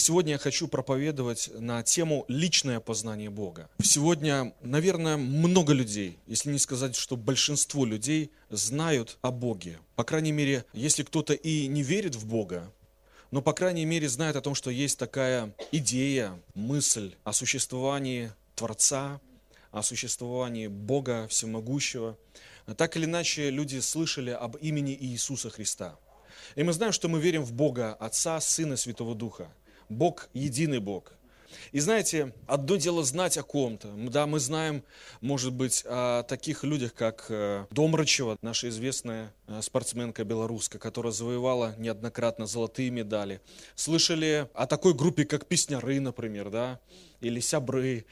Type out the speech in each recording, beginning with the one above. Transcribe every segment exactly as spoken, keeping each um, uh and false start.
Сегодня я хочу проповедовать на тему «Личное познание Бога». Сегодня, наверное, много людей, если не сказать, что большинство людей знают о Боге. По крайней мере, если кто-то и не верит в Бога, но, по крайней мере, знает о том, что есть такая идея, мысль о существовании Творца, о существовании Бога Всемогущего. Так или иначе, люди слышали об имени Иисуса Христа. И мы знаем, что мы верим в Бога Отца, Сына, Святого Духа. Бог – единый Бог. И знаете, одно дело знать о ком-то. Да, мы знаем, может быть, о таких людях, как Домрачева, наша известная спортсменка белорусская, которая завоевала неоднократно золотые медали. Слышали о такой группе, как Песняры, например, да, или Сябры.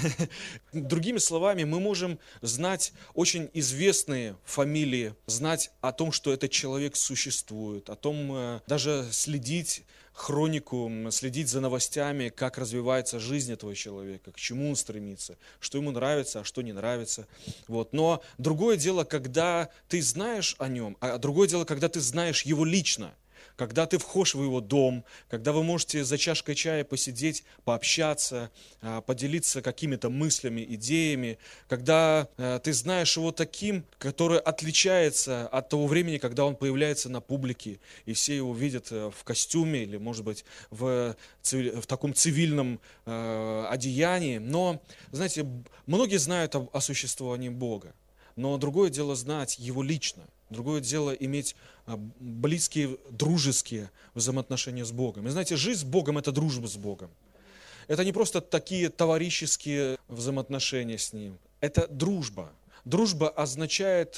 Другими словами, мы можем знать очень известные фамилии, знать о том, что этот человек существует, о том, даже следить хронику, следить за новостями, как развивается жизнь этого человека, к чему он стремится, что ему нравится, а что не нравится. Вот. Но другое дело, когда ты знаешь о нем, а другое дело, когда ты знаешь его лично. Когда ты входишь в его дом, когда вы можете за чашкой чая посидеть, пообщаться, поделиться какими-то мыслями, идеями, когда ты знаешь его таким, который отличается от того времени, когда он появляется на публике, и все его видят в костюме или, может быть, в, в таком цивильном одеянии. Но, знаете, многие знают о, о существовании Бога, но другое дело знать его лично. Другое дело иметь близкие, дружеские взаимоотношения с Богом. И знаете, жизнь с Богом – это дружба с Богом. Это не просто такие товарищеские взаимоотношения с Ним. Это дружба. Дружба означает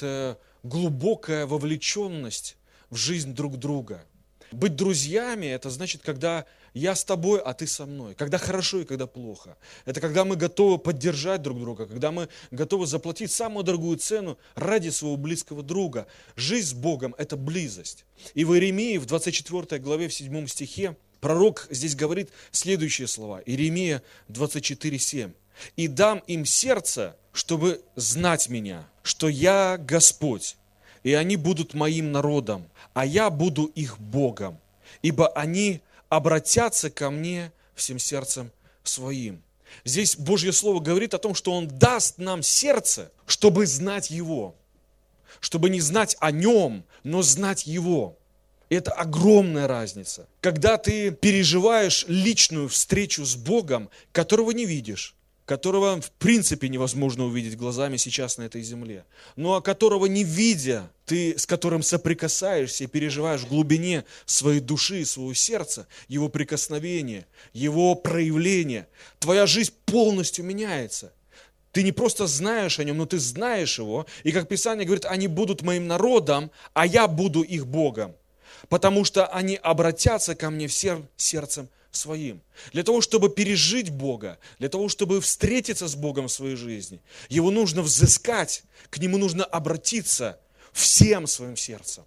глубокая вовлеченность в жизнь друг друга. Быть друзьями – это значит, когда я с тобой, а ты со мной. Когда хорошо и когда плохо. Это когда мы готовы поддержать друг друга, когда мы готовы заплатить самую дорогую цену ради своего близкого друга. Жизнь с Богом – это близость. И в Иеремии, в двадцать четвёртой главе, в седьмом стихе, пророк здесь говорит следующие слова. Иеремия двадцать четыре семь. «И дам им сердце, чтобы знать меня, что я Господь, и они будут моим народом, а я буду их Богом, ибо они обратятся ко мне всем сердцем своим». Здесь Божье Слово говорит о том, что Он даст нам сердце, чтобы знать Его, чтобы не знать о Нем, но знать Его. И это огромная разница. Когда ты переживаешь личную встречу с Богом, которого не видишь, которого в принципе невозможно увидеть глазами сейчас на этой земле, но которого не видя, ты с которым соприкасаешься и переживаешь в глубине своей души и своего сердца, его прикосновение, его проявление, твоя жизнь полностью меняется. Ты не просто знаешь о нем, но ты знаешь его, и как Писание говорит, они будут моим народом, а я буду их Богом, потому что они обратятся ко мне всем сердцем своим. Для того, чтобы пережить Бога, для того, чтобы встретиться с Богом в своей жизни, Его нужно взыскать, к Нему нужно обратиться всем своим сердцем.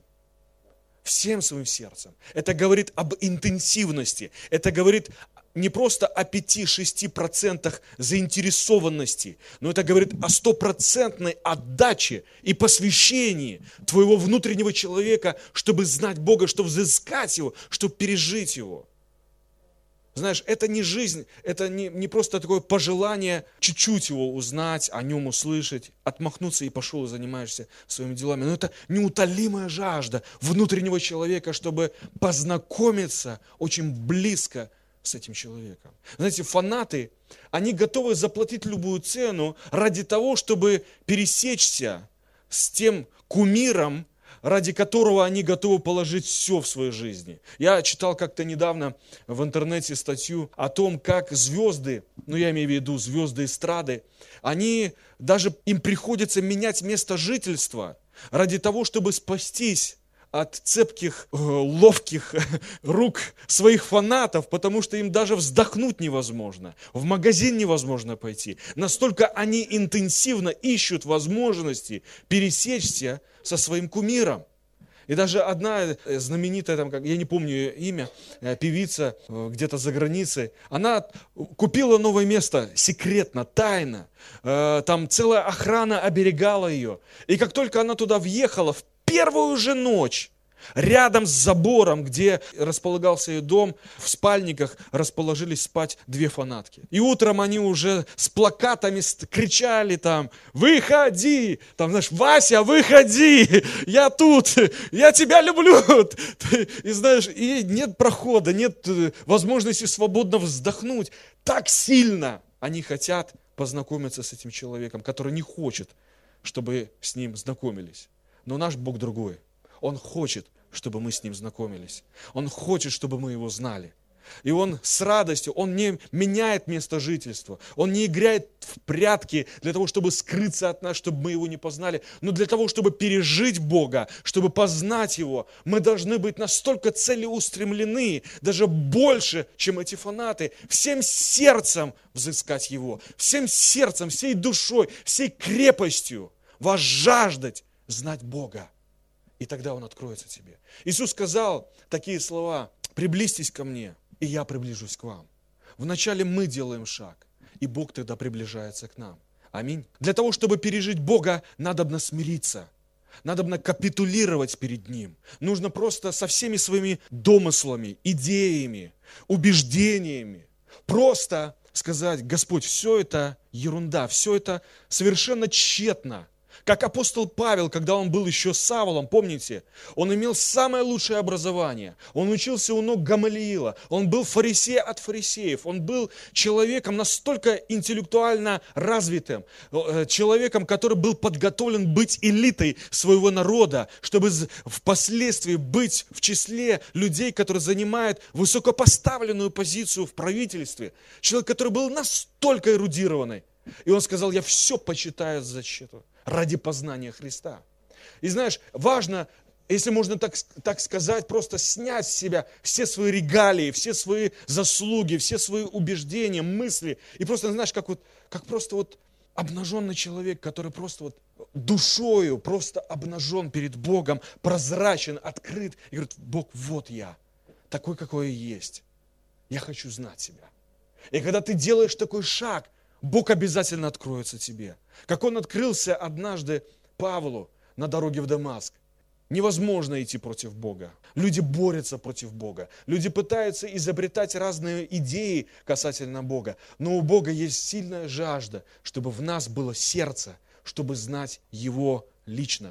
Всем своим сердцем. Это говорит об интенсивности, это говорит не просто о пяти-шести процентах заинтересованности, но это говорит о стопроцентной отдаче и посвящении твоего внутреннего человека, чтобы знать Бога, чтобы взыскать Его, чтобы пережить Его. Знаешь, это не жизнь, это не, не просто такое пожелание чуть-чуть его узнать, о нем услышать, отмахнуться и пошел и занимаешься своими делами. Но это неутолимая жажда внутреннего человека, чтобы познакомиться очень близко с этим человеком. Знаете, фанаты, они готовы заплатить любую цену ради того, чтобы пересечься с тем кумиром, ради которого они готовы положить все в своей жизни. Я читал как-то недавно в интернете статью о том, как звезды, ну я имею в виду звезды эстрады, они даже им приходится менять место жительства ради того, чтобы спастись от цепких, ловких рук своих фанатов, потому что им даже вздохнуть невозможно, в магазин невозможно пойти. Настолько они интенсивно ищут возможности пересечься со своим кумиром. И даже одна знаменитая, там, я не помню ее имя, певица где-то за границей, она купила новое место секретно, тайно. Там целая охрана оберегала ее. И как только она туда въехала, в первую же ночь Рядом с забором, где располагался ее дом, в спальниках расположились спать две фанатки. И утром они уже с плакатами кричали там: «Выходи!» Там, знаешь, «Вася, выходи! Я тут! Я тебя люблю!» И знаешь, и нет прохода, нет возможности свободно вздохнуть. Так сильно они хотят познакомиться с этим человеком, который не хочет, чтобы с ним знакомились. Но наш Бог другой. Он хочет, чтобы мы с Ним знакомились. Он хочет, чтобы мы Его знали. И Он с радостью, Он не меняет место жительства. Он не играет в прятки для того, чтобы скрыться от нас, чтобы мы Его не познали. Но для того, чтобы пережить Бога, чтобы познать Его, мы должны быть настолько целеустремлены, даже больше, чем эти фанаты, всем сердцем взыскать Его, всем сердцем, всей душой, всей крепостью возжаждать знать Бога. И тогда Он откроется тебе. Иисус сказал такие слова: «Приблизьтесь ко мне, и я приближусь к вам». Вначале мы делаем шаг, и Бог тогда приближается к нам. Аминь. Для того, чтобы пережить Бога, надобно смириться. Надобно капитулировать перед Ним. Нужно просто со всеми своими домыслами, идеями, убеждениями просто сказать: Господь, все это ерунда, все это совершенно тщетно. Как апостол Павел, когда он был еще Савлом, помните, он имел самое лучшее образование. Он учился у ног Гамалиила, он был фарисей от фарисеев, он был человеком настолько интеллектуально развитым, человеком, который был подготовлен быть элитой своего народа, чтобы впоследствии быть в числе людей, которые занимают высокопоставленную позицию в правительстве. Человек, который был настолько эрудированный. И он сказал: я все почитаю за счету ради познания Христа. И знаешь, важно, если можно так, так сказать, просто снять с себя все свои регалии, все свои заслуги, все свои убеждения, мысли. И просто, знаешь, как, вот, как просто вот обнаженный человек, который просто вот душою просто обнажен перед Богом, прозрачен, открыт. И говорит: Бог, вот я, такой, какой я есть. Я хочу знать себя. И когда ты делаешь такой шаг, Бог обязательно откроется тебе. Как Он открылся однажды Павлу на дороге в Дамаск. Невозможно идти против Бога. Люди борются против Бога. Люди пытаются изобретать разные идеи касательно Бога. Но у Бога есть сильная жажда, чтобы в нас было сердце, чтобы знать Его лично.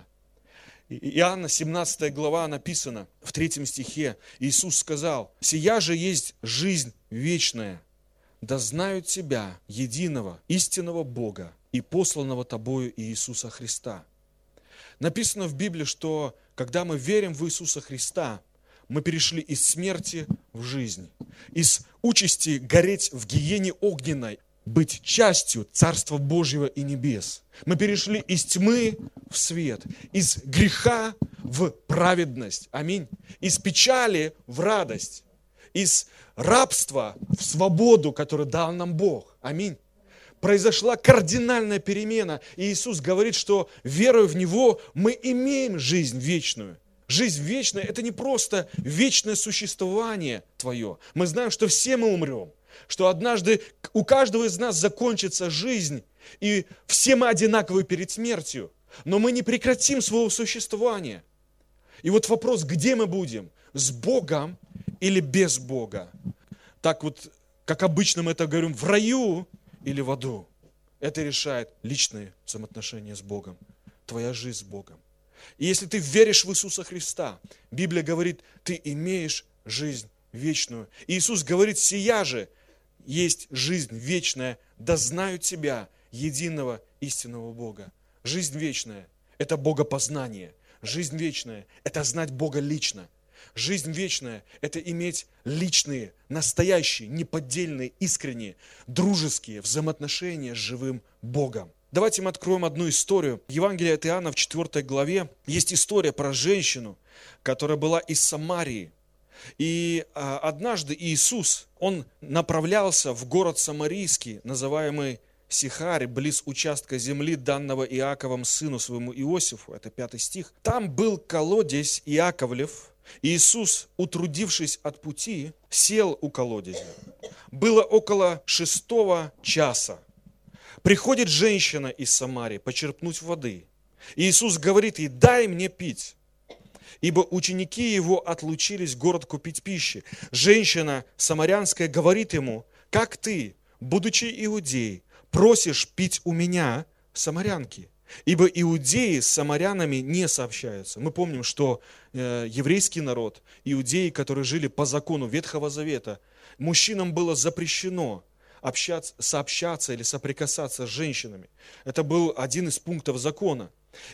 Иоанна семнадцатая глава написано в третьем стихе. Иисус сказал: «Сия же есть жизнь вечная, да знают Тебя, единого, истинного Бога и посланного Тобою Иисуса Христа». Написано в Библии, что когда мы верим в Иисуса Христа, мы перешли из смерти в жизнь, из участи гореть в гиене огненной, быть частью Царства Божьего и небес. Мы перешли из тьмы в свет, из греха в праведность, аминь, из печали в радость, из рабства в свободу, которую дал нам Бог. Аминь. Произошла кардинальная перемена. И Иисус говорит, что веруя в Него, мы имеем жизнь вечную. Жизнь вечная – это не просто вечное существование твое. Мы знаем, что все мы умрем, что однажды у каждого из нас закончится жизнь, и все мы одинаковы перед смертью. Но мы не прекратим своего существования. И вот вопрос, где мы будем? С Богом или без Бога? Так вот, как обычно мы это говорим, в раю или в аду. Это решает личные взаимоотношения с Богом, твоя жизнь с Богом. И если ты веришь в Иисуса Христа, Библия говорит, ты имеешь жизнь вечную. И Иисус говорит, сия же есть жизнь вечная, да знают Тебя, единого истинного Бога. Жизнь вечная – это богопознание. Жизнь вечная – это знать Бога лично. Жизнь вечная – это иметь личные, настоящие, неподдельные, искренние, дружеские взаимоотношения с живым Богом. Давайте мы откроем одну историю. В Евангелии от Иоанна в четвёртой главе есть история про женщину, которая была из Самарии. И а, однажды Иисус, Он направлялся в город Самарийский, называемый Сихарь, близ участка земли, данного Иаковом сыну своему Иосифу. Это пятый стих. Там был колодезь Иаковлев. Иисус, утрудившись от пути, сел у колодезя. Было около шестого часа. Приходит женщина из Самарии почерпнуть воды. И Иисус говорит ей, дай мне пить. ибо ученики его отлучились в город купить пищи. Женщина самарянская говорит ему: как ты, будучи иудеей, просишь пить у меня, самарянки? Ибо иудеи с самарянами не сообщаются. Мы помним, что э, еврейский народ, иудеи, которые жили по закону Ветхого Завета, мужчинам было запрещено общаться, сообщаться или соприкасаться с женщинами. Это был один из пунктов закона.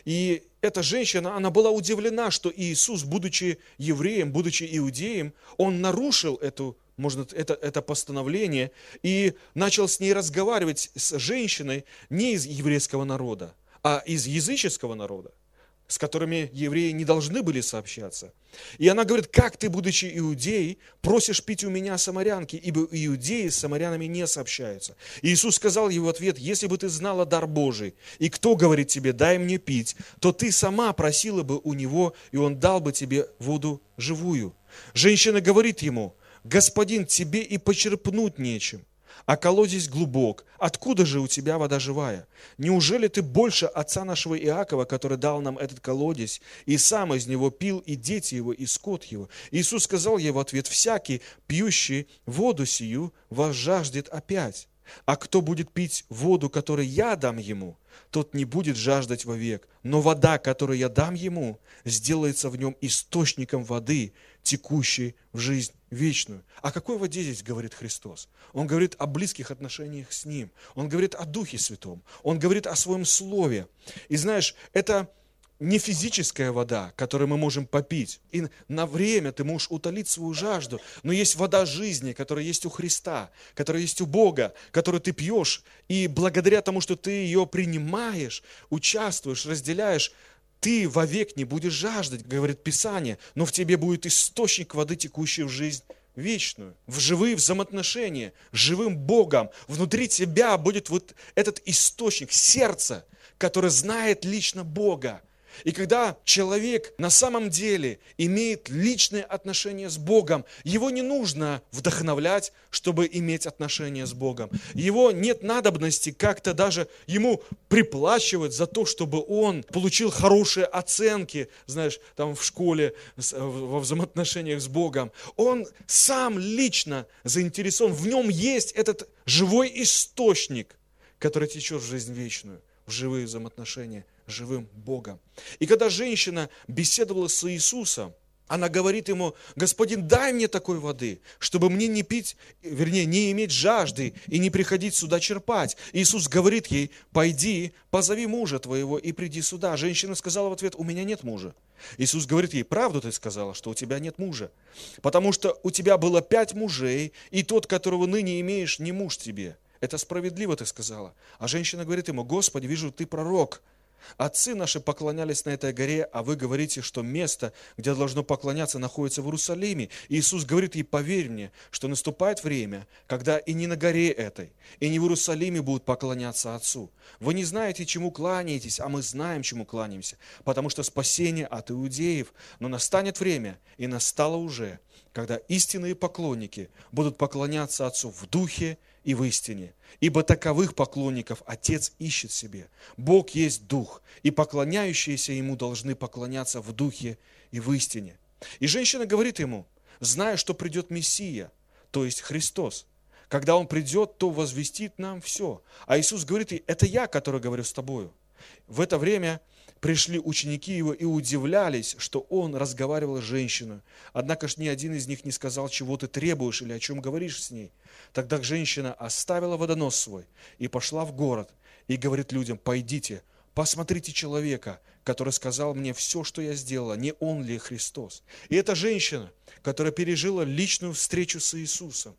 И эта женщина, она была удивлена, что Иисус, будучи евреем, будучи иудеем, он нарушил эту, можно, это, это постановление и начал с ней разговаривать, с женщиной не из еврейского народа, а из языческого народа, с которыми евреи не должны были сообщаться. И она говорит: как ты, будучи иудеей, просишь пить у меня, самарянки, ибо иудеи с самарянами не сообщаются. И Иисус сказал ей в ответ: если бы ты знала дар Божий, и кто говорит тебе: дай мне пить, то ты сама просила бы у него, и он дал бы тебе воду живую. Женщина говорит ему: господин, тебе и почерпнуть нечем, а колодец глубок. Откуда же у тебя вода живая? Неужели ты больше отца нашего Иакова, который дал нам этот колодец, и сам из него пил, и дети его, и скот его? Иисус сказал ей в ответ: всякий, пьющий воду сию, возжаждет опять. А кто будет пить воду, которую я дам ему, тот не будет жаждать вовек. Но вода, которую я дам ему, сделается в нем источником воды, текущей в жизнь вечную. О какой воде здесь говорит Христос? Он говорит о близких отношениях с Ним. Он говорит о Духе Святом. Он говорит о Своем Слове. И знаешь, это не физическая вода, которую мы можем попить. И на время ты можешь утолить свою жажду. Но есть вода жизни, которая есть у Христа, которая есть у Бога, которую ты пьешь. И благодаря тому, что ты ее принимаешь, участвуешь, разделяешь, ты вовек не будешь жаждать, говорит Писание, но в тебе будет источник воды, текущий в жизнь вечную, в живые взаимоотношения, с живым Богом. Внутри тебя будет вот этот источник, сердце, которое знает лично Бога. И когда человек на самом деле имеет личные отношения с Богом, его не нужно вдохновлять, чтобы иметь отношения с Богом. Его нет надобности как-то даже ему приплачивать за то, чтобы он получил хорошие оценки, знаешь, там в школе, во взаимоотношениях с Богом. Он сам лично заинтересован, в нем есть этот живой источник, который течет в жизнь вечную, в живые взаимоотношения с живым Богом. И когда женщина беседовала с Иисусом, она говорит ему: господин, дай мне такой воды, чтобы мне не пить, вернее, не иметь жажды и не приходить сюда черпать. Иисус говорит ей: пойди, позови мужа твоего и приди сюда. Женщина сказала в ответ: у меня нет мужа. Иисус говорит ей: правду ты сказала, что у тебя нет мужа, потому что у тебя было пять мужей, и тот, которого ныне имеешь, не муж тебе. Это справедливо ты сказала. А женщина говорит ему: Господи, вижу, ты пророк. Отцы наши поклонялись на этой горе, а вы говорите, что место, где должно поклоняться, находится в Иерусалиме. И Иисус говорит ей: поверь мне, что наступает время, когда и не на горе этой, и не в Иерусалиме будут поклоняться Отцу. Вы не знаете, чему кланяетесь, а мы знаем, чему кланяемся, потому что спасение от иудеев. Но настанет время, и настало уже, когда истинные поклонники будут поклоняться Отцу в духе и в истине. Ибо таковых поклонников Отец ищет себе. Бог есть Дух, и поклоняющиеся Ему должны поклоняться в духе и в истине. И женщина говорит ему, зная, что придет Мессия, то есть Христос. Когда Он придет, то возвестит нам все. А Иисус говорит ей: это я, который говорю с тобою. В это время пришли ученики Его и удивлялись, что Он разговаривал с женщиной. Однако ж ни один из них не сказал, чего ты требуешь или о чем говоришь с ней. Тогда женщина оставила водонос свой и пошла в город и говорит людям: пойдите, посмотрите человека, который сказал мне все, что я сделала, не Он ли Христос. И эта женщина, которая пережила личную встречу с Иисусом,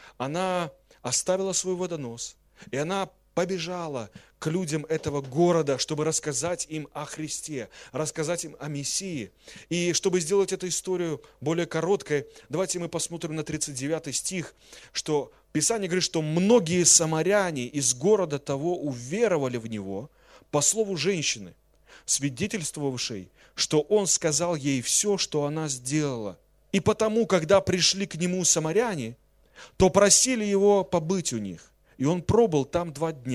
она оставила свой водонос, и она побежала к людям этого города, чтобы рассказать им о Христе, рассказать им о Мессии. И чтобы сделать эту историю более короткой, давайте мы посмотрим на тридцать девятый стих, что Писание говорит, что многие самаряне из города того уверовали в Него по слову женщины, свидетельствовавшей, что Он сказал ей все, что она сделала. И потому, когда пришли к Нему самаряне, то просили Его побыть у них. И Он пробыл там два дня.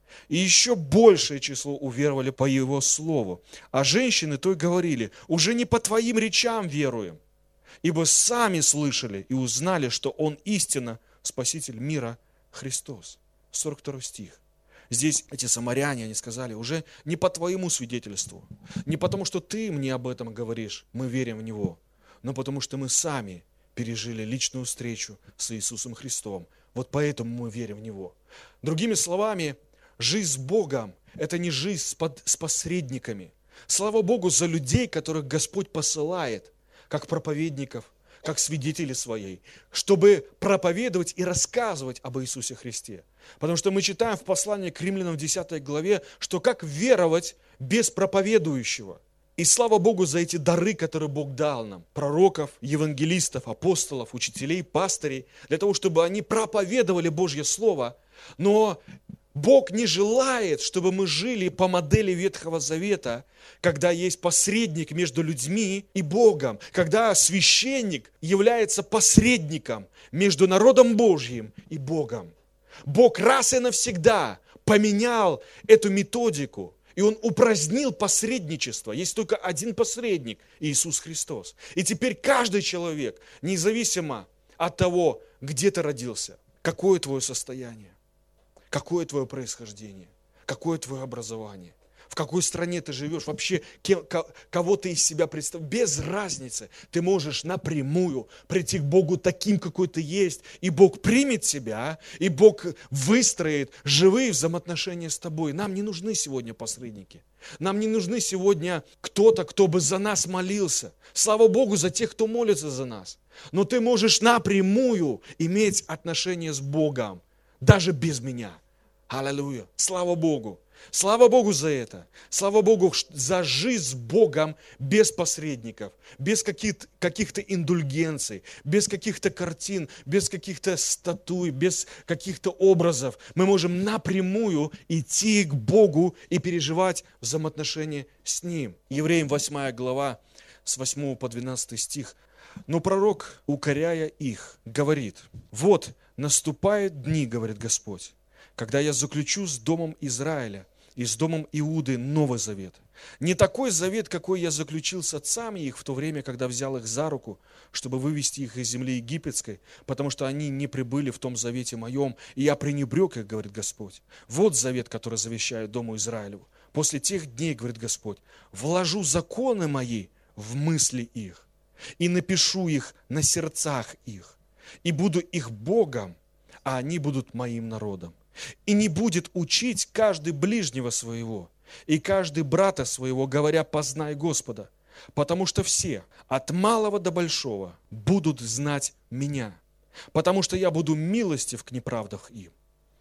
И еще большее число уверовали по Его слову. А женщины то и говорили: уже не по Твоим речам веруем, ибо сами слышали и узнали, что Он истинно Спаситель мира Христос. сорок второй стих. Здесь эти самаряне, они сказали: уже не по Твоему свидетельству, не потому что Ты мне об этом говоришь, мы верим в Него, но потому что мы сами пережили личную встречу с Иисусом Христом. Вот поэтому мы верим в Него. Другими словами, жизнь с Богом – это не жизнь с, под, с посредниками. Слава Богу за людей, которых Господь посылает, как проповедников, как свидетелей своей, чтобы проповедовать и рассказывать об Иисусе Христе. Потому что мы читаем в послании к Римлянам в десятой главе, что как веровать без проповедующего. И слава Богу за эти дары, которые Бог дал нам, пророков, евангелистов, апостолов, учителей, пастырей, для того, чтобы они проповедовали Божье Слово. Но Бог не желает, чтобы мы жили по модели Ветхого Завета, когда есть посредник между людьми и Богом, когда священник является посредником между народом Божьим и Богом. Бог раз и навсегда поменял эту методику, и Он упразднил посредничество. Есть только один посредник – Иисус Христос. И теперь каждый человек, независимо от того, где ты родился, какое твое состояние, какое твое происхождение, какое твое образование, в какой стране ты живешь, вообще кем, кого ты из себя представляешь, без разницы. Ты можешь напрямую прийти к Богу таким, какой ты есть, и Бог примет тебя, и Бог выстроит живые взаимоотношения с тобой. Нам не нужны сегодня посредники. Нам не нужны сегодня кто-то, кто бы за нас молился. Слава Богу за тех, кто молится за нас. Но ты можешь напрямую иметь отношения с Богом, даже без меня. Аллилуйя. Слава Богу. Слава Богу за это. Слава Богу за жизнь с Богом без посредников, без каких-то, каких-то индульгенций, без каких-то картин, без каких-то статуй, без каких-то образов. Мы можем напрямую идти к Богу и переживать взаимоотношения с Ним. Евреям восьмая глава, с восьмого по двенадцатый стих. Но пророк, укоряя их, говорит: вот наступают дни, говорит Господь, когда я заключу с домом Израиля и с домом Иуды новый завет. Не такой завет, какой я заключил с отцами их в то время, когда взял их за руку, чтобы вывести их из земли египетской, потому что они не прибыли в том завете моем, и я пренебрег их, говорит Господь. Вот завет, который завещаю дому Израилеву. После тех дней, говорит Господь, вложу законы мои в мысли их, и напишу их на сердцах их, и буду их Богом, а они будут моим народом. И не будет учить каждый ближнего своего, и каждый брата своего, говоря: познай Господа, потому что все, от малого до большого, будут знать меня, потому что я буду милостив к неправдах им,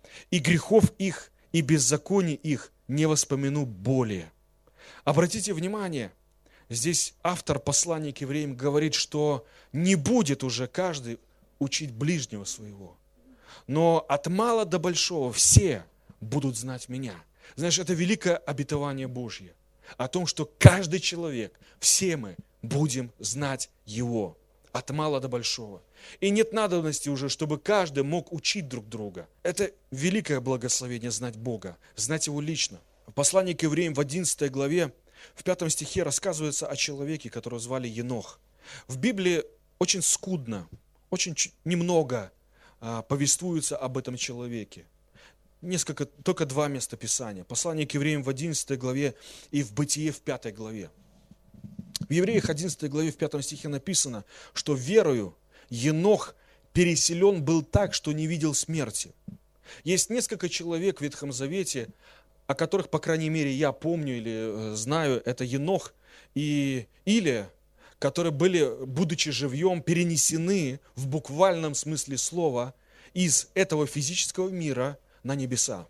и грехов их, и беззаконий их не воспомяну более. Обратите внимание, здесь автор послания к евреям говорит, что не будет уже каждый учить ближнего своего, но от мала до большого все будут знать меня. Знаешь, это великое обетование Божье о том, что каждый человек, все мы будем знать Его от мала до большого. И нет надобности уже, чтобы каждый мог учить друг друга. Это великое благословение знать Бога, знать Его лично. В послании к евреям в одиннадцатой главе, в пятом стихе рассказывается о человеке, которого звали Енох. В Библии очень скудно, очень немного повествуется об этом человеке. Несколько, только два места Писания. Послание к евреям в одиннадцатой главе и в Бытие в пятой главе. В Евреях одиннадцатой главе в пятом стихе написано, что верою Енох переселен был так, что не видел смерти. Есть несколько человек в Ветхом Завете, о которых, по крайней мере, я помню или знаю, это Енох и Илия, которые были, будучи живьем, перенесены в буквальном смысле слова из этого физического мира на небеса.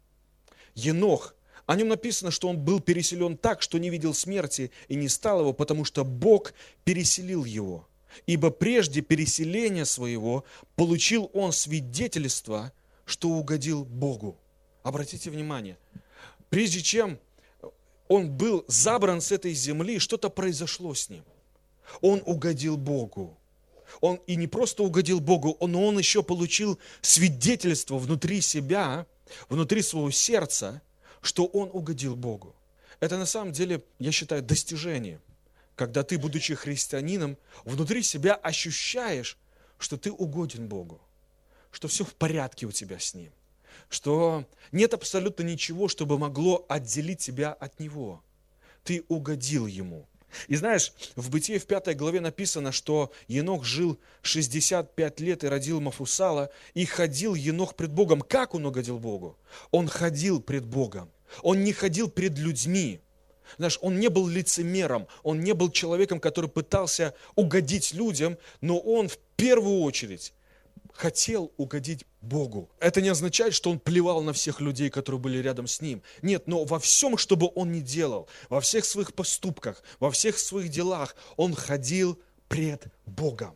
Енох, о нем написано, что он был переселен так, что не видел смерти и не стал его, потому что Бог переселил его. Ибо прежде переселения своего получил он свидетельство, что угодил Богу. Обратите внимание, прежде чем он был забран с этой земли, что-то произошло с ним. Он угодил Богу. Он и не просто угодил Богу, но он еще получил свидетельство внутри себя, внутри своего сердца, что он угодил Богу. Это на самом деле, я считаю, достижение. Когда ты, будучи христианином, внутри себя ощущаешь, что ты угоден Богу, что все в порядке у тебя с Ним, что нет абсолютно ничего, чтобы могло отделить тебя от Него. Ты угодил Ему. И знаешь, в Бытие в пятой главе написано, что Енох жил шестьдесят пять лет и родил Мафусала, и ходил Енох пред Богом. Как он угодил Богу? Он ходил пред Богом. Он не ходил пред людьми. Знаешь, он не был лицемером, он не был человеком, который пытался угодить людям, но он в первую очередь хотел угодить Богу. Это не означает, что он плевал на всех людей, которые были рядом с ним. Нет, но во всем, что бы он ни делал, во всех своих поступках, во всех своих делах, он ходил пред Богом.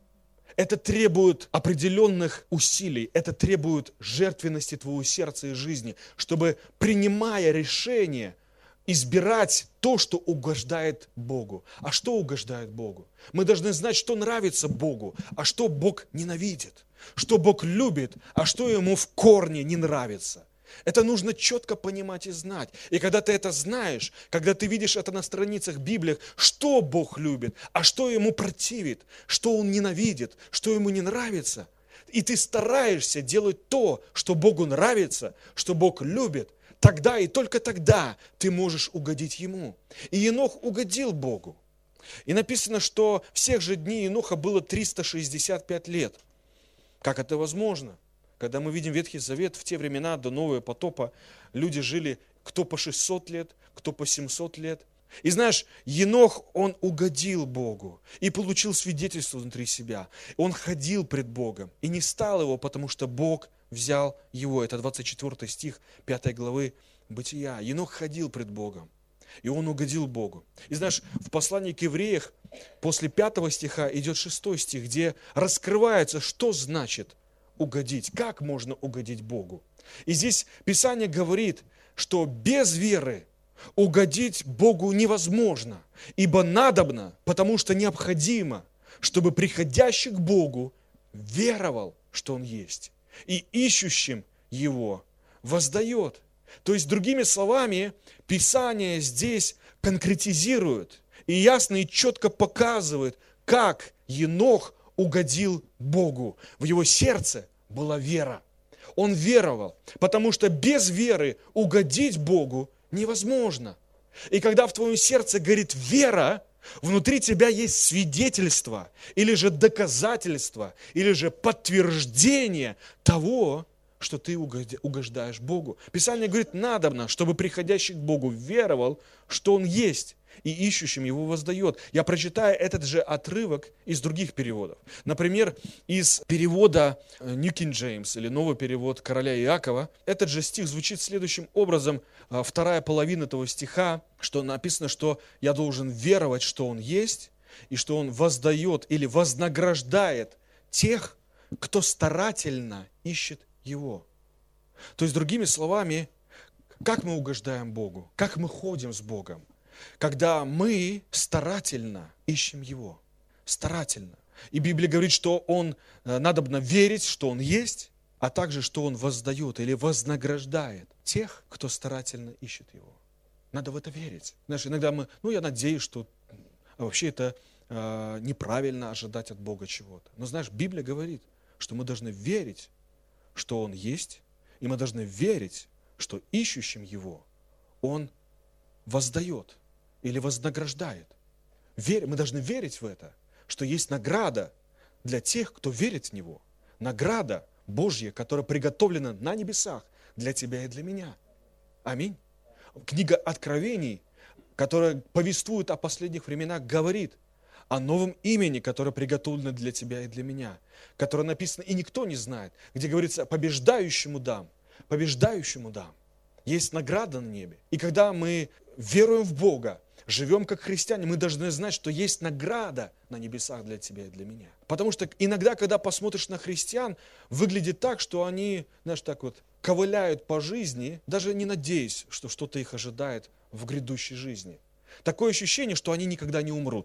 Это требует определенных усилий, это требует жертвенности твоего сердца и жизни, чтобы, принимая решение, избирать то, что угождает Богу. А что угождает Богу? Мы должны знать, что нравится Богу, а что Бог ненавидит, что Бог любит, а что Ему в корне не нравится. Это нужно четко понимать и знать. И когда ты это знаешь, когда ты видишь это на страницах Библии, что Бог любит, а что Ему противит, что Он ненавидит, что Ему не нравится, и ты стараешься делать то, что Богу нравится, что Бог любит, тогда и только тогда ты можешь угодить Ему. И Енох угодил Богу. И написано, что всех же дней Еноха было триста шестьдесят пять лет. Как это возможно? Когда мы видим Ветхий Завет, в те времена до Нового потопа люди жили кто по шестьсот лет, кто по семьсот лет. И знаешь, Енох, он угодил Богу и получил свидетельство внутри себя. Он ходил пред Богом и не стал его, потому что Бог взял его. Это двадцать четвёртый стих пятой главы Бытия. Енох ходил пред Богом, и он угодил Богу. И знаешь, в послании к евреях после пятого стиха идет шестой стих, где раскрывается, что значит угодить, как можно угодить Богу. И здесь Писание говорит, что без веры угодить Богу невозможно, ибо надобно, потому что необходимо, чтобы приходящий к Богу веровал, что Он есть, и ищущим Его воздает. То есть, другими словами, Писание здесь конкретизирует и ясно и четко показывает, как Енох угодил Богу. В его сердце была вера. Он веровал, потому что без веры угодить Богу невозможно. И когда в твоем сердце горит вера, внутри тебя есть свидетельство, или же доказательство, или же подтверждение того, что ты угождаешь Богу. Писание говорит, надобно, чтобы приходящий к Богу веровал, что Он есть, и ищущим Его воздает. Я прочитаю этот же отрывок из других переводов. Например, из перевода New King James, или новый перевод короля Иакова, этот же стих звучит следующим образом, вторая половина этого стиха, что написано, что я должен веровать, что Он есть, и что Он воздает или вознаграждает тех, кто старательно ищет Его. То есть, другими словами, как мы угождаем Богу, как мы ходим с Богом, когда мы старательно ищем Его, старательно. И Библия говорит, что Он, надобно верить, что Он есть, а также, что Он воздает или вознаграждает тех, кто старательно ищет Его. Надо в это верить. Знаешь, иногда мы, ну, я надеюсь, что вообще это э, неправильно ожидать от Бога чего-то. Но знаешь, Библия говорит, что мы должны верить, что Он есть, и мы должны верить, что ищущим Его Он воздает или вознаграждает. Верь, мы должны верить в это, что есть награда для тех, кто верит в Него. Награда Божья, которая приготовлена на небесах для тебя и для меня. Аминь. Книга Откровений, которая повествует о последних временах, говорит о новом имени, которое приготовлено для тебя и для меня, которое написано, и никто не знает, где говорится, побеждающему дам, побеждающему дам. Есть награда на небе. И когда мы веруем в Бога, живем как христиане, мы должны знать, что есть награда на небесах для тебя и для меня. Потому что иногда, когда посмотришь на христиан, выглядит так, что они, знаешь, так вот ковыляют по жизни, даже не надеясь, что что-то их ожидает в грядущей жизни. Такое ощущение, что они никогда не умрут.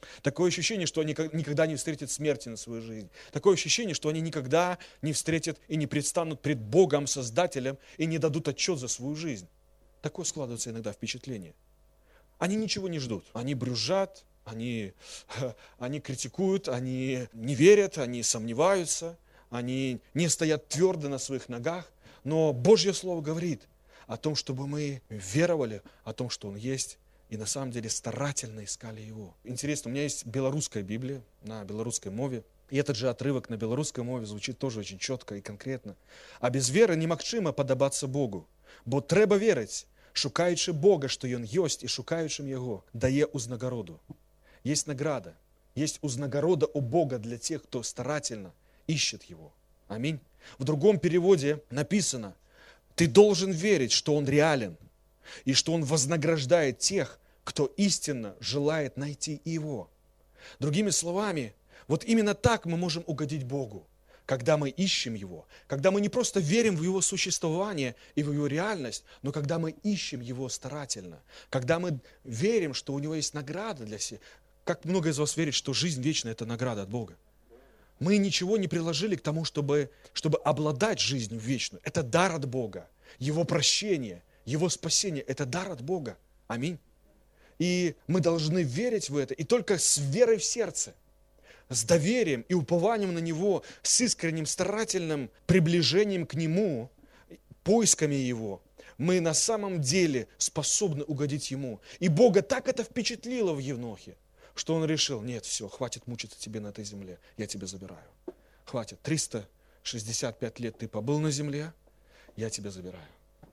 Такое ощущение, что они никогда не встретят смерти на свою жизнь. Такое ощущение, что они никогда не встретят и не предстанут пред Богом, Создателем, и не дадут отчет за свою жизнь. Такое складывается иногда впечатление. Они ничего не ждут. Они брюзжат, они, они критикуют, они не верят, они сомневаются, они не стоят твердо на своих ногах. Но Божье Слово говорит о том, чтобы мы веровали, о том, что Он есть, и на самом деле старательно искали Его. Интересно, у меня есть белорусская Библия на белорусской мове. И этот же отрывок на белорусской мове звучит тоже очень четко и конкретно. «А без веры немагчыма падабацца Богу, бо трэба верыць, шукаючы Бога, што Ён ёсць, і шукаючым Яго, дае узнагароду». Есть награда, есть узнагорода у Бога для тех, кто старательно ищет Его. Аминь. В другом переводе написано: ты должен верить, что Он реален, и что Он вознаграждает тех, кто истинно желает найти Его. Другими словами, вот именно так мы можем угодить Богу, когда мы ищем Его, когда мы не просто верим в Его существование и в Его реальность, но когда мы ищем Его старательно, когда мы верим, что у Него есть награда для всех. Как много из вас верит, что жизнь вечная – это награда от Бога? Мы ничего не приложили к тому, чтобы, чтобы обладать жизнью вечную. Это дар от Бога. Его прощение, Его спасение – это дар от Бога. Аминь. И мы должны верить в это. И только с верой в сердце, с доверием и упованием на Него, с искренним, старательным приближением к Нему, поисками Его, мы на самом деле способны угодить Ему. И Бога так это впечатлило в Енохе, что Он решил: нет, все, хватит мучиться тебе на этой земле, я тебя забираю. Хватит, триста шестьдесят пять лет ты побыл на земле, я тебя забираю.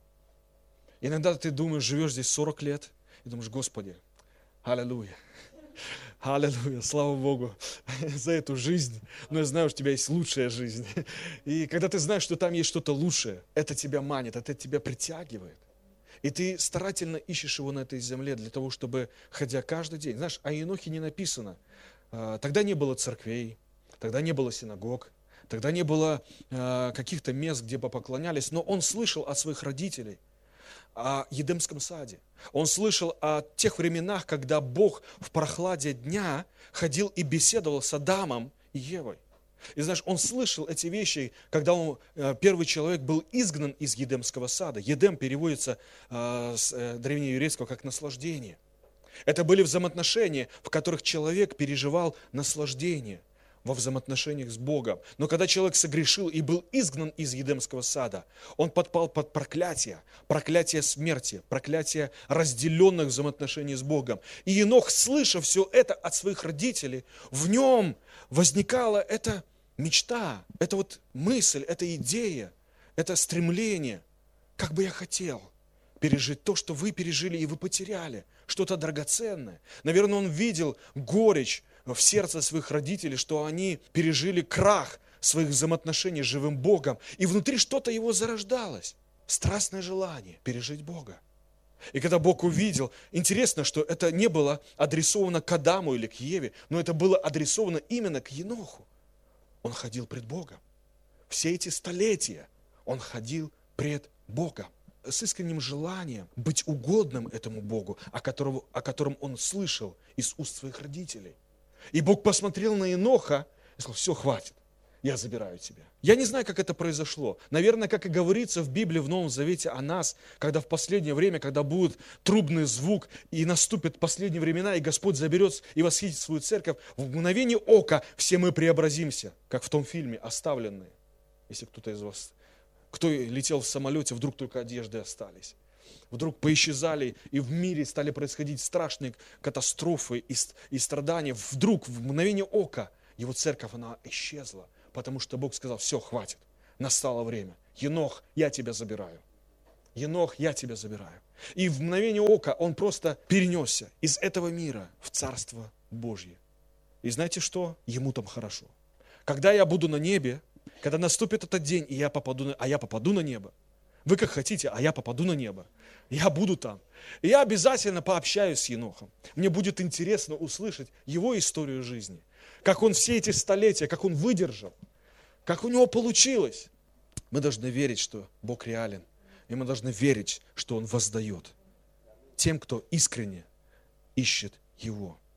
Иногда ты думаешь, живешь здесь сорок лет, и думаешь: Господи, аллилуйя, аллилуйя, слава Богу за эту жизнь, но я знаю, что у тебя есть лучшая жизнь. И когда ты знаешь, что там есть что-то лучшее, это тебя манит, это тебя притягивает. И ты старательно ищешь Его на этой земле для того, чтобы, ходя каждый день. Знаешь, о Енохе не написано. Тогда не было церквей, тогда не было синагог, тогда не было каких-то мест, где бы поклонялись, но он слышал от своих родителей о Едемском саде. Он слышал о тех временах, когда Бог в прохладе дня ходил и беседовал с Адамом и Евой. И знаешь, он слышал эти вещи, когда он, первый человек был изгнан из Едемского сада. Едем переводится э, с э, древнееврейского как наслаждение. Это были взаимоотношения, в которых человек переживал наслаждение во взаимоотношениях с Богом. Но когда человек согрешил и был изгнан из Едемского сада, он подпал под проклятие, проклятие смерти, проклятие разделенных взаимоотношений с Богом. И Енох, слыша все это от своих родителей, в нем возникала эта мечта, эта вот мысль, эта идея, это стремление. Как бы я хотел пережить то, что вы пережили и вы потеряли, что-то драгоценное. Наверное, он видел горечь в сердце своих родителей, что они пережили крах своих взаимоотношений с живым Богом. И внутри что-то его зарождалось. Страстное желание пережить Бога. И когда Бог увидел, интересно, что это не было адресовано к Адаму или к Еве, но это было адресовано именно к Еноху. Он ходил пред Богом. Все эти столетия он ходил пред Богом с искренним желанием быть угодным этому Богу, о котором, о котором он слышал из уст своих родителей. И Бог посмотрел на Еноха и сказал: все, хватит, я забираю тебя. Я не знаю, как это произошло. Наверное, как и говорится в Библии, в Новом Завете о нас, когда в последнее время, когда будет трубный звук, и наступят последние времена, и Господь заберет и восхитит свою церковь, в мгновение ока все мы преобразимся, как в том фильме «Оставленные». Если кто-то из вас, кто летел в самолете, вдруг только одежды остались. Вдруг поисчезали, и в мире стали происходить страшные катастрофы и, и страдания. Вдруг, в мгновение ока, его церковь, она исчезла. Потому что Бог сказал: все, хватит, настало время. Енох, я тебя забираю. Енох, я тебя забираю. И в мгновение ока он просто перенесся из этого мира в Царство Божье. И знаете что? Ему там хорошо. Когда я буду на небе, когда наступит этот день, и я попаду на, а я попаду на небо, вы как хотите, а я попаду на небо. Я буду там. И я обязательно пообщаюсь с Енохом. Мне будет интересно услышать его историю жизни. Как он все эти столетия, как он выдержал, как у него получилось. Мы должны верить, что Бог реален. И мы должны верить, что Он воздает тем, кто искренне ищет Его.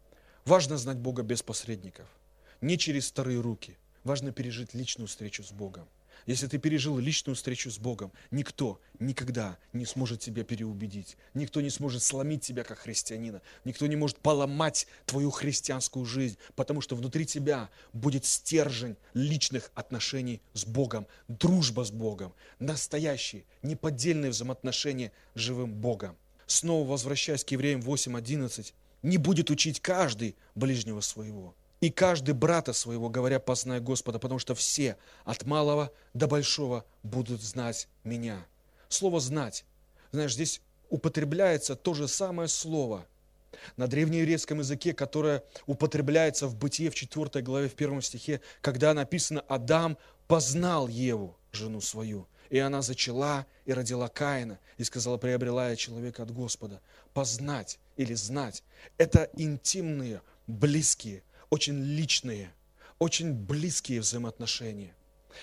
Важно знать Бога без посредников, не через вторые руки. Важно пережить личную встречу с Богом. Если ты пережил личную встречу с Богом, никто никогда не сможет тебя переубедить. Никто не сможет сломить тебя как христианина. Никто не может поломать твою христианскую жизнь, потому что внутри тебя будет стержень личных отношений с Богом, дружба с Богом, настоящие, неподдельные взаимоотношения с живым Богом. Снова возвращаясь к Евреям восемь одиннадцать, не будет учить каждый ближнего своего. И каждый брата своего, говоря, познай Господа, потому что все, от малого до большого, будут знать меня. Слово «знать», знаешь, здесь употребляется то же самое слово на древнееврейском языке, которое употребляется в Бытие в четвёртой главе, в первом стихе, когда написано: «Адам познал Еву, жену свою, и она зачала и родила Каина, и сказала: приобрела я человека от Господа». Познать или знать – это интимные, близкие, очень личные, очень близкие взаимоотношения,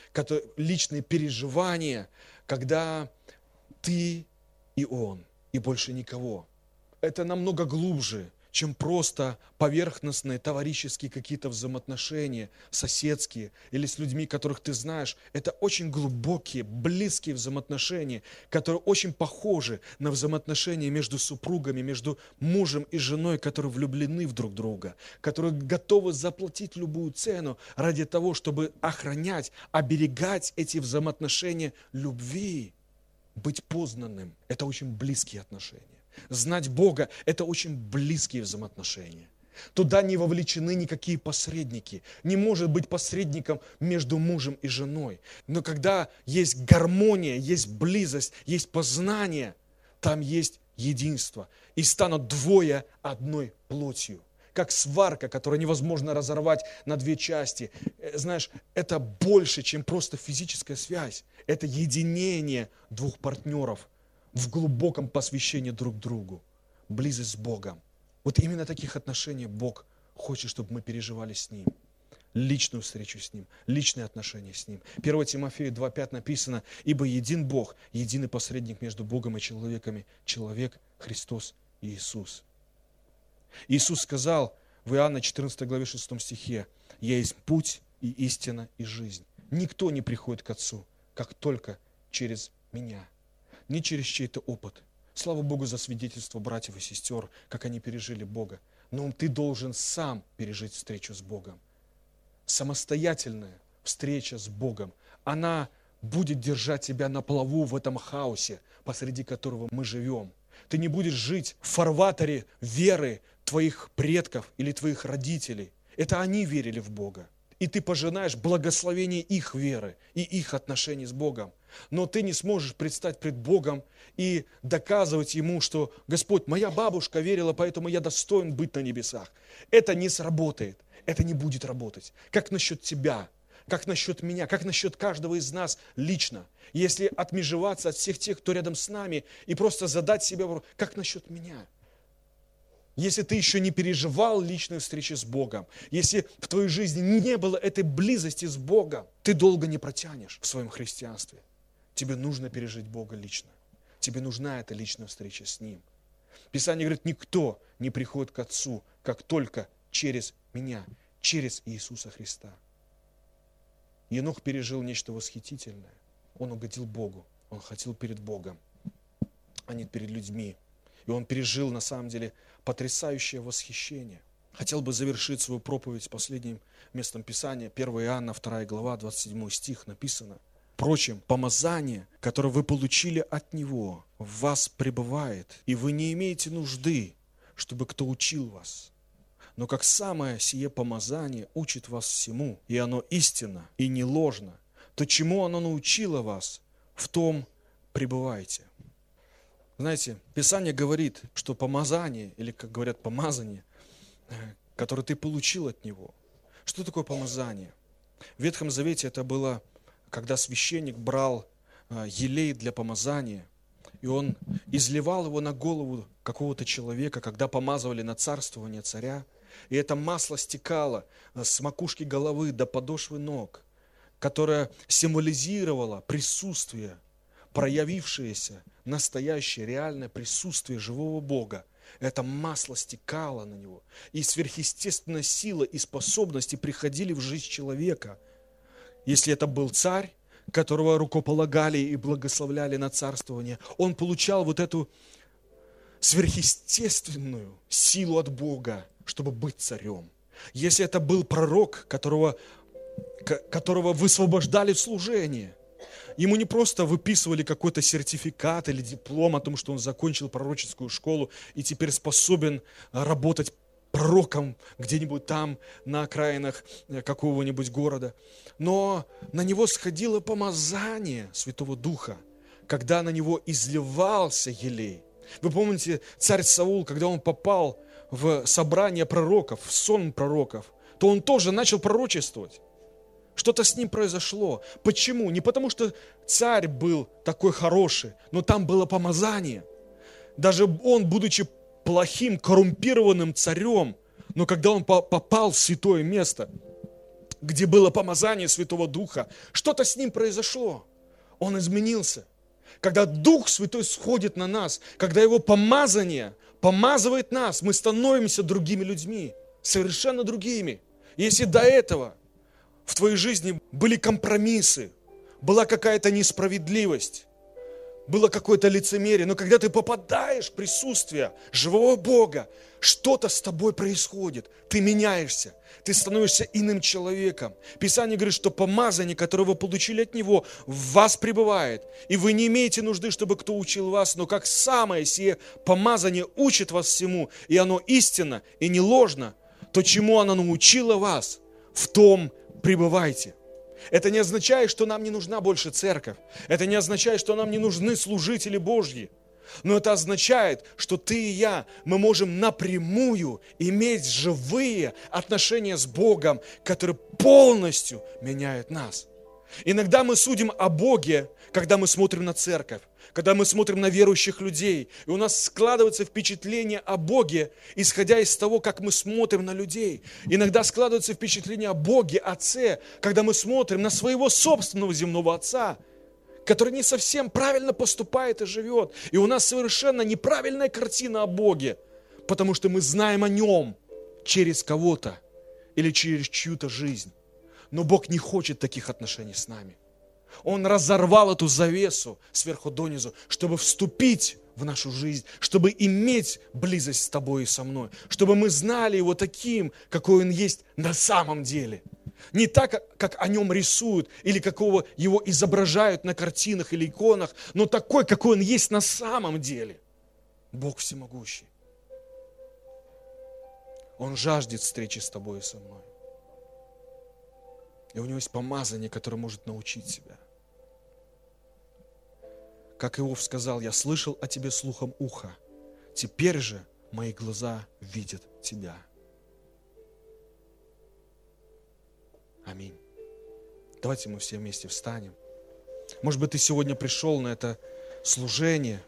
личные переживания, когда ты и он, и больше никого. Это намного глубже, чем просто поверхностные товарищеские какие-то взаимоотношения, соседские или с людьми, которых ты знаешь. Это очень глубокие, близкие взаимоотношения, которые очень похожи на взаимоотношения между супругами, между мужем и женой, которые влюблены в друг друга, которые готовы заплатить любую цену ради того, чтобы охранять, оберегать эти взаимоотношения любви. Быть познанным – это очень близкие отношения. Знать Бога – это очень близкие взаимоотношения. Туда не вовлечены никакие посредники. Не может быть посредником между мужем и женой. Но когда есть гармония, есть близость, есть познание, там есть единство. И станут двое одной плотью. Как сварка, которую невозможно разорвать на две части. Знаешь, это больше, чем просто физическая связь. Это единение двух партнеров в глубоком посвящении друг другу, близость с Богом. Вот именно таких отношений Бог хочет, чтобы мы переживали с Ним. Личную встречу с Ним, личные отношения с Ним. первое Тимофею два пять написано: «Ибо един Бог, единый посредник между Богом и человеками, человек Христос Иисус». Иисус сказал в Иоанна четырнадцатой главе шестом стихе: «Я есть путь и истина и жизнь. Никто не приходит к Отцу, как только через Меня». Не через чей-то опыт. Слава Богу за свидетельство братьев и сестер, как они пережили Бога. Но ты должен сам пережить встречу с Богом. Самостоятельная встреча с Богом, она будет держать тебя на плаву в этом хаосе, посреди которого мы живем. Ты не будешь жить в фарватере веры твоих предков или твоих родителей. Это они верили в Бога. И ты пожинаешь благословение их веры и их отношений с Богом. Но ты не сможешь предстать пред Богом и доказывать Ему, что: Господь, моя бабушка верила, поэтому я достоин быть на небесах. Это не сработает, это не будет работать. Как насчет тебя? Как насчет меня? Как насчет каждого из нас лично? Если отмежеваться от всех тех, кто рядом с нами, и просто задать себе вопрос: как насчет меня? Если ты еще не переживал личной встречи с Богом, если в твоей жизни не было этой близости с Богом, ты долго не протянешь в своем христианстве. Тебе нужно пережить Бога лично. Тебе нужна эта личная встреча с Ним. Писание говорит: никто не приходит к Отцу, как только через Меня, через Иисуса Христа. Енох пережил нечто восхитительное. Он угодил Богу. Он хотел перед Богом, а не перед людьми. И он пережил, на самом деле, потрясающее восхищение. Хотел бы завершить свою проповедь последним местом Писания. первое Иоанна, вторая глава, двадцать седьмой стих написано: «Впрочем, помазание, которое вы получили от Него, в вас пребывает, и вы не имеете нужды, чтобы кто учил вас. Но как самое сие помазание учит вас всему, и оно истинно и не ложно, то чему оно научило вас, в том пребывайте». Знаете, Писание говорит, что помазание, или, как говорят, помазание, которое ты получил от Него. Что такое помазание? В Ветхом Завете это было, когда священник брал елей для помазания, и он изливал его на голову какого-то человека, когда помазывали на царствование царя, и это масло стекало с макушки головы до подошвы ног, которое символизировало присутствие, проявившееся настоящее, реальное присутствие живого Бога. это масло стекало на него. И сверхъестественная сила и способности приходили в жизнь человека. Если это был царь, которого рукополагали и благословляли на царствование, он получал вот эту сверхъестественную силу от Бога, чтобы быть царем. Если это был пророк, которого, которого высвобождали в служение, ему не просто выписывали какой-то сертификат или диплом о том, что он закончил пророческую школу и теперь способен работать пророком где-нибудь там, на окраинах какого-нибудь города. Но на него сходило помазание Святого Духа, когда на него изливался елей. Вы помните, царь Саул, когда он попал в собрание пророков, в сон пророков, то он тоже начал пророчествовать. Что-то с ним произошло. Почему? Не потому, что царь был такой хороший, но там было помазание. Даже он, будучи плохим, коррумпированным царем, но когда он попал в святое место, где было помазание Святого Духа, что-то с ним произошло. Он изменился. Когда Дух Святой сходит на нас, когда Его помазание помазывает нас, мы становимся другими людьми, совершенно другими. Если до этого в твоей жизни были компромиссы, была какая-то несправедливость, было какое-то лицемерие, но когда ты попадаешь в присутствие живого Бога, что-то с тобой происходит, ты меняешься, ты становишься иным человеком. Писание говорит, что помазание, которое вы получили от Него, в вас пребывает, и вы не имеете нужды, чтобы кто учил вас, но как самое сие помазание учит вас всему, и оно истинно и не ложно, то чему оно научило вас, в том пребывайте. Это не означает, что нам не нужна больше церковь. Это не означает, что нам не нужны служители Божьи. Но это означает, что ты и я, мы можем напрямую иметь живые отношения с Богом, которые полностью меняют нас. Иногда мы судим о Боге, когда мы смотрим на церковь, когда мы смотрим на верующих людей, и у нас складывается впечатление о Боге, исходя из того, как мы смотрим на людей. Иногда складывается впечатление о Боге, Отце, когда мы смотрим на своего собственного земного Отца, который не совсем правильно поступает и живет. И у нас совершенно неправильная картина о Боге, потому что мы знаем о Нем через кого-то или через чью-то жизнь. Но Бог не хочет таких отношений с нами. Он разорвал эту завесу сверху донизу, чтобы вступить в нашу жизнь, чтобы иметь близость с тобой и со мной, чтобы мы знали Его таким, какой Он есть на самом деле. Не так, как о Нем рисуют, или какого Его изображают на картинах или иконах, но такой, какой Он есть на самом деле. Бог всемогущий. Он жаждет встречи с тобой и со мной. И у Него есть помазание, которое может научить себя. Как Иов сказал, я слышал о тебе слухом уха, теперь же мои глаза видят тебя. Аминь. Давайте мы все вместе встанем. Может быть, ты сегодня пришел на это служение,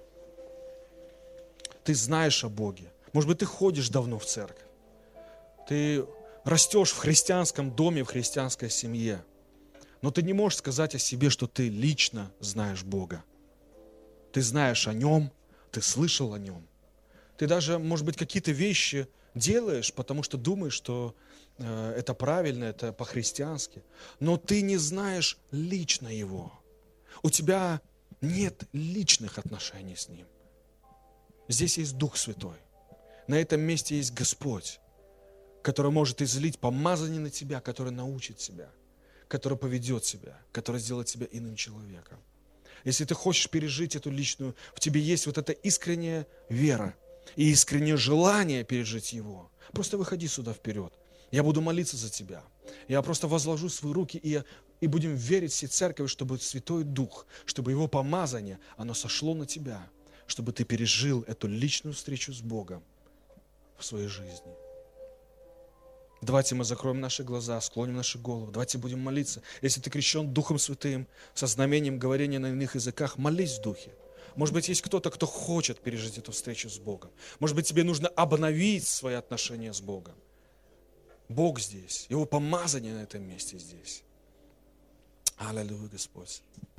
ты знаешь о Боге. Может быть, ты ходишь давно в церковь, ты растешь в христианском доме, в христианской семье, но ты не можешь сказать о себе, что ты лично знаешь Бога. Ты знаешь о Нем, ты слышал о Нем. Ты даже, может быть, какие-то вещи делаешь, потому что думаешь, что э, это правильно, это по-христиански. Но ты не знаешь лично Его. У тебя нет личных отношений с Ним. Здесь есть Дух Святой. На этом месте есть Господь, который может излить помазание на тебя, который научит тебя, который поведет тебя, который сделает тебя иным человеком. Если ты хочешь пережить эту личную, в тебе есть вот эта искренняя вера и искреннее желание пережить Его, просто выходи сюда вперед. Я буду молиться за тебя. Я просто возложу свои руки, и, и будем верить всей церкви, чтобы Святой Дух, чтобы Его помазание, оно сошло на тебя, чтобы ты пережил эту личную встречу с Богом в своей жизни. Давайте мы закроем наши глаза, склоним наши головы. Давайте будем молиться. Если ты крещен Духом Святым, со знамением говорения на иных языках, молись в Духе. Может быть, есть кто-то, кто хочет пережить эту встречу с Богом. Может быть, тебе нужно обновить свои отношения с Богом. Бог здесь, Его помазание на этом месте здесь. Аллилуйя, Господь.